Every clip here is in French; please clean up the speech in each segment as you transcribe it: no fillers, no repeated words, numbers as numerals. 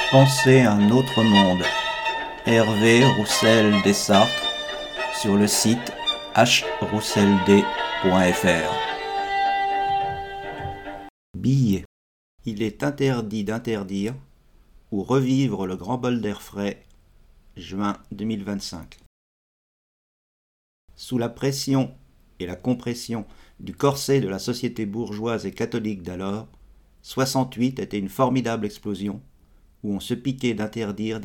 Penser un autre monde. Hervé Roussel Dessartres sur le site hrousseld.fr. Billets. Il est interdit d'interdire ou revivre le grand bol d'air frais, juin 2025. Sous la pression et la compression du corset de la société bourgeoise et catholique d'alors, 68 était une formidable explosion où on se piquait d'interdire.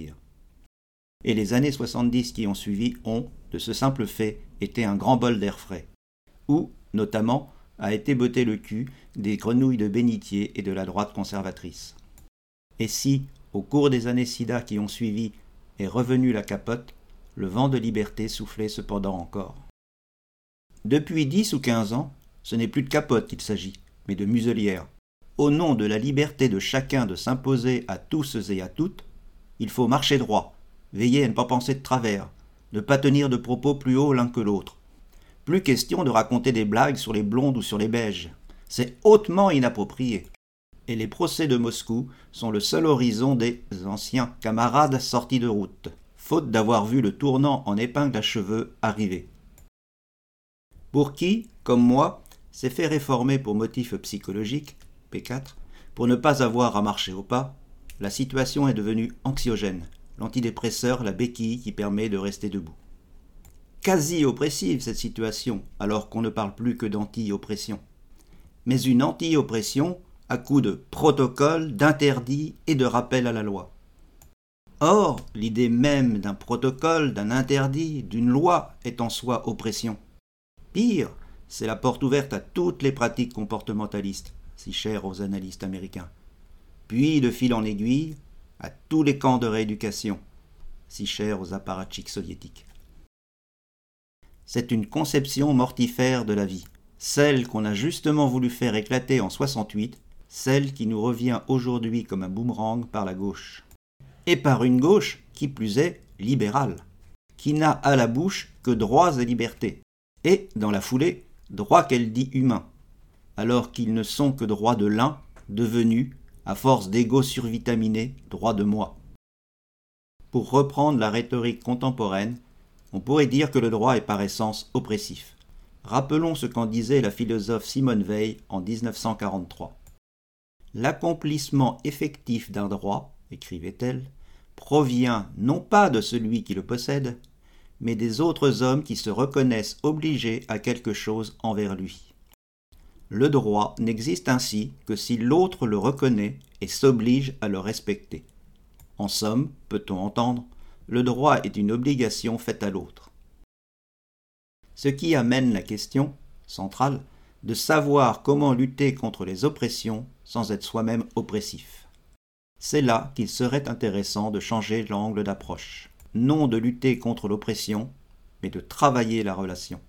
Et les années 70 qui ont suivi ont, de ce simple fait, été un grand bol d'air frais, où, notamment, a été botté le cul des grenouilles de bénitier et de la droite conservatrice. Et si, au cours des années sida qui ont suivi, est revenue la capote, le vent de liberté soufflait cependant encore. Depuis 10 ou 15 ans, ce n'est plus de capote qu'il s'agit, mais de muselière. Au nom de la liberté de chacun de s'imposer à tous et à toutes, il faut marcher droit, veiller à ne pas penser de travers, ne pas tenir de propos plus hauts l'un que l'autre. Plus question de raconter des blagues sur les blondes ou sur les beiges. C'est hautement inapproprié. Et les procès de Moscou sont le seul horizon des anciens camarades sortis de route, faute d'avoir vu le tournant en épingle à cheveux arriver. Pour qui, comme moi, s'est fait réformer pour motif psychologique, P4, pour ne pas avoir à marcher au pas, la situation est devenue anxiogène, l'antidépresseur, la béquille qui permet de rester debout. Quasi oppressive cette situation, alors qu'on ne parle plus que d'anti-oppression. Mais une anti-oppression à coup de protocole, d'interdit et de rappel à la loi. Or, l'idée même d'un protocole, d'un interdit, d'une loi est en soi oppression. Pire, c'est la porte ouverte à toutes les pratiques comportementalistes, si chères aux analystes américains. Puis, de fil en aiguille, à tous les camps de rééducation, si chers aux apparatchiks soviétiques. C'est une conception mortifère de la vie, celle qu'on a justement voulu faire éclater en 68, celle qui nous revient aujourd'hui comme un boomerang par la gauche. Et par une gauche, qui plus est, libérale, qui n'a à la bouche que droits et libertés, et, dans la foulée, droits qu'elle dit humains, alors qu'ils ne sont que droits de l'un, devenus, à force d'ego survitaminé, droits de moi. Pour reprendre la rhétorique contemporaine, on pourrait dire que le droit est par essence oppressif. Rappelons ce qu'en disait la philosophe Simone Weil en 1943. L'accomplissement effectif d'un droit, écrivait-elle, provient non pas de celui qui le possède, mais des autres hommes qui se reconnaissent obligés à quelque chose envers lui. Le droit n'existe ainsi que si l'autre le reconnaît et s'oblige à le respecter. En somme, peut-on entendre, le droit est une obligation faite à l'autre. Ce qui amène la question, centrale, de savoir comment lutter contre les oppressions sans être soi-même oppressif. C'est là qu'il serait intéressant de changer l'angle d'approche. Non de lutter contre l'oppression, mais de travailler la relation.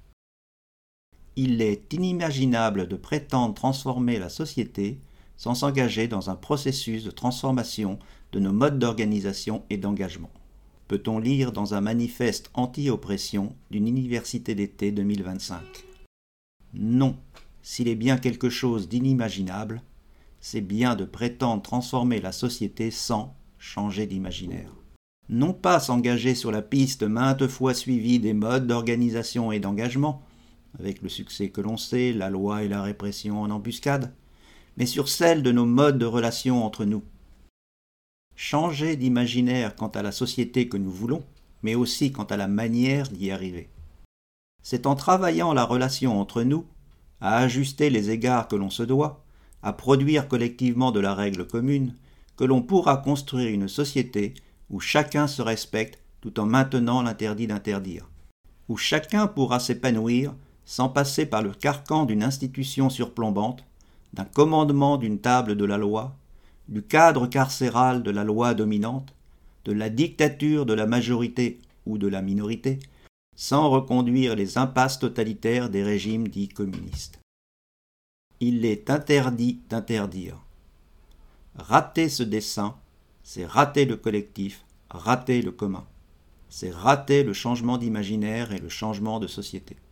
Il est inimaginable de prétendre transformer la société sans s'engager dans un processus de transformation de nos modes d'organisation et d'engagement. Peut-on lire dans un manifeste anti-oppression d'une université d'été 2025. Non, s'il est bien quelque chose d'inimaginable, c'est bien de prétendre transformer la société sans changer d'imaginaire. Non pas s'engager sur la piste maintes fois suivie des modes d'organisation et d'engagement, avec le succès que l'on sait, la loi et la répression en embuscade, mais sur celle de nos modes de relation entre nous. Changer d'imaginaire quant à la société que nous voulons, mais aussi quant à la manière d'y arriver. C'est en travaillant la relation entre nous, à ajuster les égards que l'on se doit, à produire collectivement de la règle commune, que l'on pourra construire une société où chacun se respecte tout en maintenant l'interdit d'interdire, où chacun pourra s'épanouir sans passer par le carcan d'une institution surplombante, d'un commandement d'une table de la loi, du cadre carcéral de la loi dominante, de la dictature de la majorité ou de la minorité, sans reconduire les impasses totalitaires des régimes dits communistes. Il est interdit d'interdire. Rater ce dessein, c'est rater le collectif, rater le commun. C'est rater le changement d'imaginaire et le changement de société.